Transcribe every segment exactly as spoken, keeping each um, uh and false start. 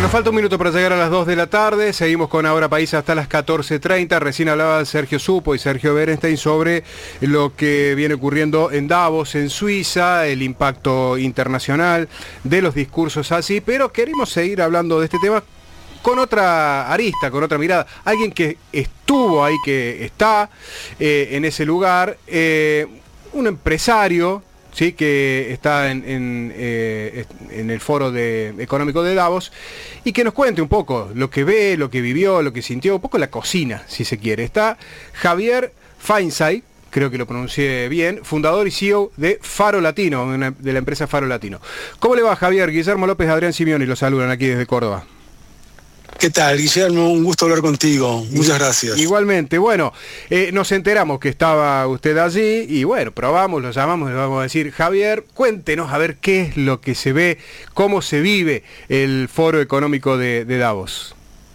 Nos falta un minuto para llegar a las dos de la tarde, seguimos con Ahora País hasta las catorce treinta. Recién hablaba Sergio Supo y Sergio Berenstein sobre lo que viene ocurriendo en Davos, en Suiza, el impacto internacional de los discursos así, pero queremos seguir hablando de este tema con otra arista, con otra mirada. Alguien que estuvo ahí, que está eh, en ese lugar, eh, un empresario, sí, que está en, en, eh, en el foro de, económico de Davos, y que nos cuente un poco lo que ve, lo que vivió, lo que sintió, un poco la cocina, si se quiere. Está Javier Feinsay, creo que lo pronuncié bien, fundador y C E O de Faro Latino, una, de la empresa Faro Latino. ¿Cómo le va, Javier? Guillermo López, Adrián Simioni, los saludan aquí desde Córdoba. ¿Qué tal, Guillermo? Un gusto hablar contigo. Muchas gracias. Igualmente. Bueno, eh, nos enteramos que estaba usted allí y bueno, probamos, lo llamamos, le vamos a decir, Javier, cuéntenos a ver qué es lo que se ve, cómo se vive el Foro Económico de, de Davos.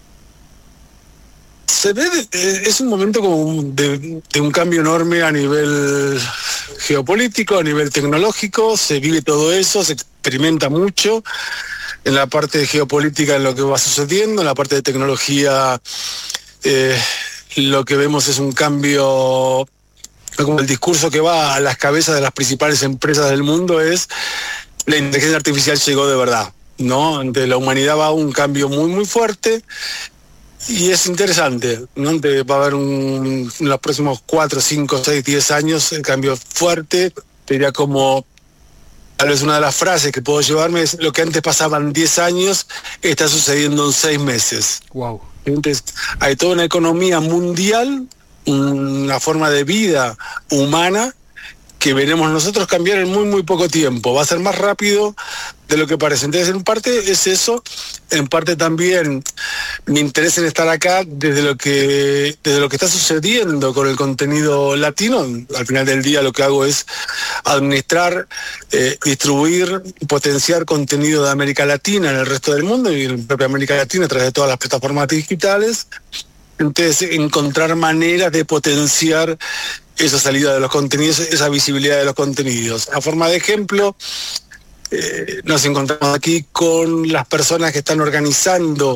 Se ve, es un momento como de, de un cambio enorme a nivel geopolítico, a nivel tecnológico, se vive todo eso, se experimenta mucho. En la parte de geopolítica, en lo que va sucediendo, en la parte de tecnología, eh, lo que vemos es un cambio, como el discurso que va a las cabezas de las principales empresas del mundo es: la inteligencia artificial llegó de verdad, ¿no? Ante la humanidad va un cambio muy, muy fuerte, y es interesante, ¿no? Va a haber un, en los próximos cuatro, cinco, seis, diez años, el cambio fuerte, diría como... Tal vez una de las frases que puedo llevarme es: lo que antes pasaban diez años está sucediendo en seis meses. Wow. Entonces, hay toda una economía mundial, una forma de vida humana que veremos nosotros cambiar en muy, muy poco tiempo. Va a ser más rápido de lo que parece. Entonces, en parte es eso, en parte también mi interés en estar acá desde lo que desde lo que está sucediendo con el contenido latino. Al final del día lo que hago es administrar, eh, distribuir, potenciar contenido de América Latina en el resto del mundo y en la propia América Latina a través de todas las plataformas digitales. Entonces, encontrar maneras de potenciar esa salida de los contenidos, esa visibilidad de los contenidos. A forma de ejemplo, eh, nos encontramos aquí con las personas que están organizando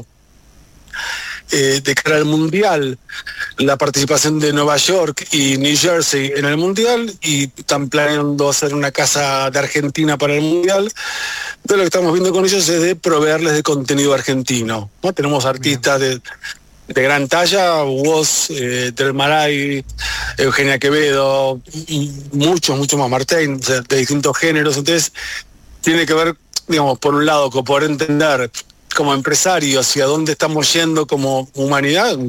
eh, de cara al Mundial la participación de Nueva York y New Jersey en el Mundial, y están planeando hacer una casa de Argentina para el Mundial. Entonces, lo que estamos viendo con ellos es de proveerles de contenido argentino, ¿no? Tenemos artistas de... de gran talla, Woz, eh, Del Maray, Eugenia Quevedo, y muchos, muchos más, Martín, de, de distintos géneros. Entonces, tiene que ver, digamos, por un lado, con poder entender como empresario hacia dónde estamos yendo como humanidad,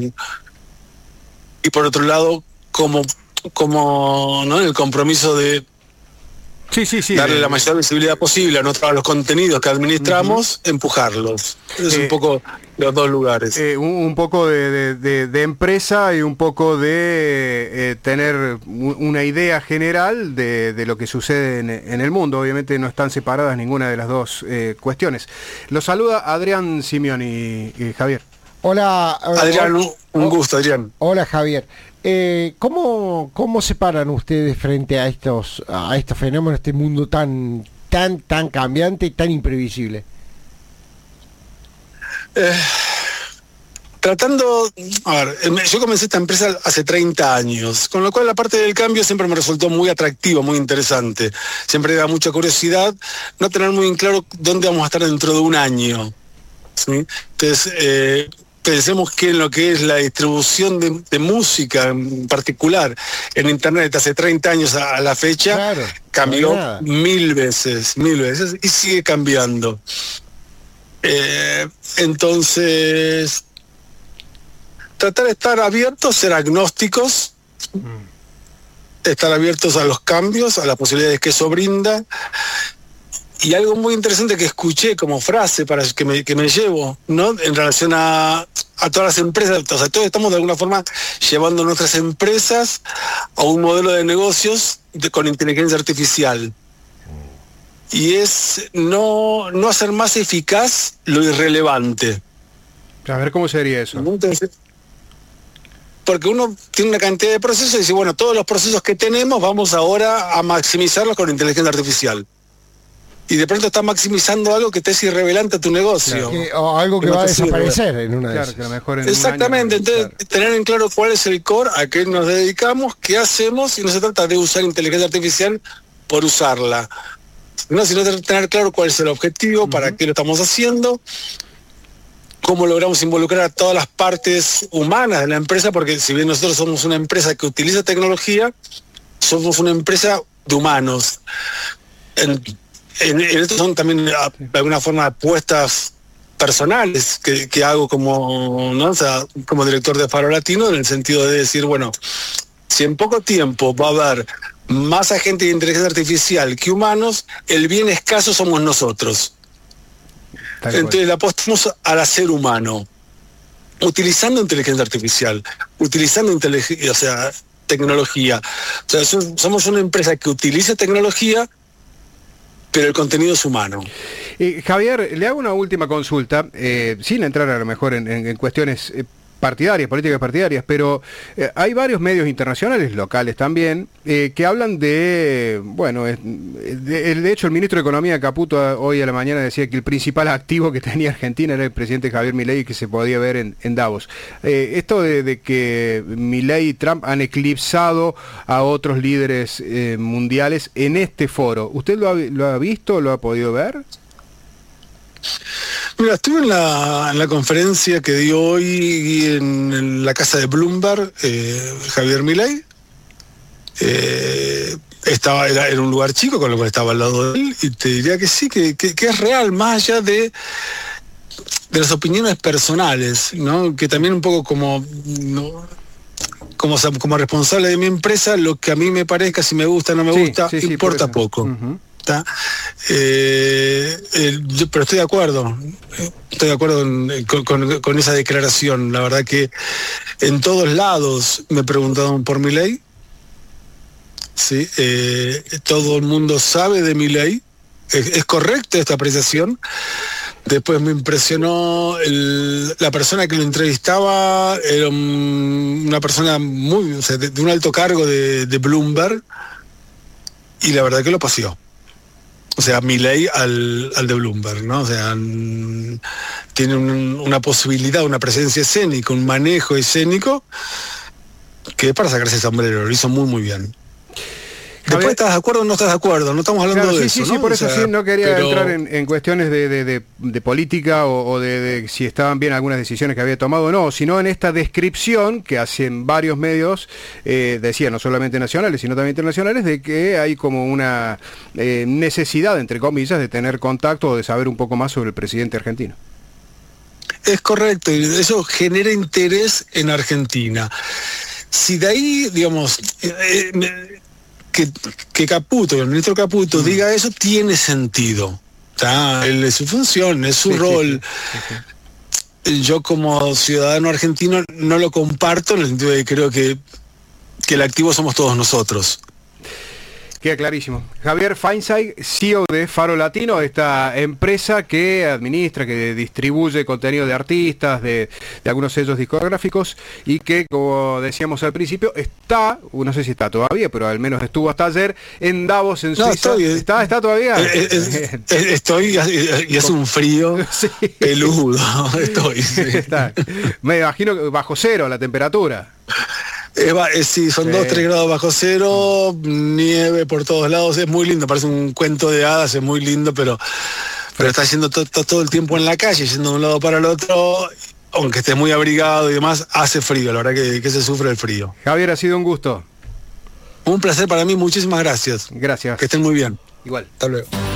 y por otro lado, como, como ¿no? el compromiso de Sí, sí, sí. darle de, la mayor visibilidad posible a, nuestro, a los contenidos que administramos, uh-huh. empujarlos. Es eh, un poco los dos lugares. Eh, un, un poco de, de, de, de empresa y un poco de eh, tener una idea general de, de lo que sucede en, en el mundo. Obviamente no están separadas ninguna de las dos eh, cuestiones. Los saluda Adrián Simioni y, y Javier. Hola. Adrián, un, un gusto, Adrián. Hola, Javier. Eh, ¿cómo, ¿Cómo se paran ustedes frente a estos a estos fenómenos, este mundo tan tan tan cambiante y tan imprevisible? Eh, tratando, a ver, yo comencé esta empresa hace treinta años, con lo cual la parte del cambio siempre me resultó muy atractiva, muy interesante. Siempre da mucha curiosidad no tener muy en claro dónde vamos a estar dentro de un año, ¿sí? Entonces, eh, pensemos que en lo que es la distribución de, de música en particular en internet hace treinta años a, a la fecha, claro, cambió no mil veces, mil veces y sigue cambiando. Eh, entonces, tratar de estar abiertos, ser agnósticos, mm. estar abiertos a los cambios, a las posibilidades que eso brinda. Y algo muy interesante que escuché como frase para que me, que me llevo, ¿no? En relación a, a todas las empresas, o sea, todos estamos de alguna forma llevando nuestras empresas a un modelo de negocios de, con inteligencia artificial. Y es no, no hacer más eficaz lo irrelevante. A ver, ¿cómo sería eso? Entonces, porque uno tiene una cantidad de procesos y dice, bueno, todos los procesos que tenemos vamos ahora a maximizarlos con inteligencia artificial. y de pronto estás maximizando algo que te es irrelevante a tu negocio. Claro. Que, o algo que, que va no a desaparecer sirve. En una claro, de esas. Que a lo mejor en Exactamente, un año, entonces claro. tener en claro cuál es el core, a qué nos dedicamos, qué hacemos, y no se trata de usar inteligencia artificial por usarla, no, sino de tener claro cuál es el objetivo, uh-huh. para qué lo estamos haciendo, cómo logramos involucrar a todas las partes humanas de la empresa, porque si bien nosotros somos una empresa que utiliza tecnología, somos una empresa de humanos. En, en, en esto son también de alguna forma apuestas personales que, que hago como, ¿no? O sea, como director de Faro Latino, en el sentido de decir, bueno, si en poco tiempo va a haber más agentes de inteligencia artificial que humanos, el bien escaso somos nosotros. Tal Entonces le apostamos al ser humano, utilizando inteligencia artificial, utilizando inteligencia, o sea, tecnología. O sea, somos una empresa que utiliza tecnología, pero el contenido es humano. Eh, Javier, le hago una última consulta, eh, sin entrar a lo mejor en, en, en cuestiones eh, partidarias, políticas partidarias, pero eh, hay varios medios internacionales, locales también, eh, que hablan de, bueno, de, de hecho el ministro de Economía, Caputo, hoy a la mañana decía que el principal activo que tenía Argentina era el presidente Javier Milei, que se podía ver en, en Davos. Eh, esto de, de que Milei y Trump han eclipsado a otros líderes eh, mundiales en este foro, ¿usted lo ha, lo ha visto, lo ha podido ver? Mira, estuve en la, en la conferencia que dio hoy en, en la casa de Bloomberg, eh, Javier Milei. Eh, estaba era, era un lugar chico, con lo cual estaba al lado de él, y te diría que sí, que, que, que es real, más allá de, de las opiniones personales, ¿no? Que también un poco como, ¿no? como, como responsable de mi empresa, lo que a mí me parezca, si me gusta o no me sí, gusta, sí, sí, importa poco. Uh-huh. Eh, eh, yo, pero estoy de acuerdo, estoy de acuerdo en, con, con, con esa declaración. La verdad que en todos lados me preguntaron por Milei, sí, eh, todo el mundo sabe de Milei, es, es correcta esta apreciación. Después me impresionó el, la persona que lo entrevistaba, era un, una persona muy, o sea, de, de un alto cargo de, de Bloomberg, y la verdad que lo paseó. O sea, Milei al, al de Bloomberg, ¿no? O sea, n- tiene un, una posibilidad, una presencia escénica, un manejo escénico que es para sacarse el sombrero, lo hizo muy, muy bien. Después estás de acuerdo o no estás de acuerdo, no estamos hablando claro, de sí, eso, sí, ¿no? sí, por O eso sea, sí, no quería pero... entrar en, en cuestiones de, de, de, de política o, o de, de si estaban bien algunas decisiones que había tomado o no, sino en esta descripción que hacen varios medios, eh, decía, no solamente nacionales, sino también internacionales, de que hay como una eh, necesidad, entre comillas, de tener contacto o de saber un poco más sobre el presidente argentino. Es correcto, y eso genera interés en Argentina. Si de ahí, digamos... Eh, eh, Que, que Caputo, el ministro Caputo, mm. diga eso, tiene sentido. ¿Tá? Él es su función, es su sí, rol. Sí, sí, sí. Yo como ciudadano argentino no lo comparto, en el sentido de que creo que, que el activo somos todos nosotros. Queda clarísimo. Javier Feinstein, C E O de Faro Latino, esta empresa que administra, que distribuye contenido de artistas, de, de algunos sellos discográficos, y que, como decíamos al principio, está, no sé si está todavía, pero al menos estuvo hasta ayer, en Davos, en Suiza. No, estoy, ¿Está, ¿Está todavía? Eh, eh, eh, estoy, y es un frío sí. peludo. Estoy. Sí. Está. Me imagino que bajo cero la temperatura. Eh, va, eh, sí, son dos, sí. tres grados bajo cero, nieve por todos lados, es muy lindo, parece un cuento de hadas, es muy lindo, pero, pero está yendo to, to, todo el tiempo en la calle, yendo de un lado para el otro, aunque esté muy abrigado y demás, hace frío, la verdad que, que se sufre el frío. Javier, ha sido un gusto. Un placer para mí, muchísimas gracias. Gracias. Que estén muy bien. Igual. Hasta luego.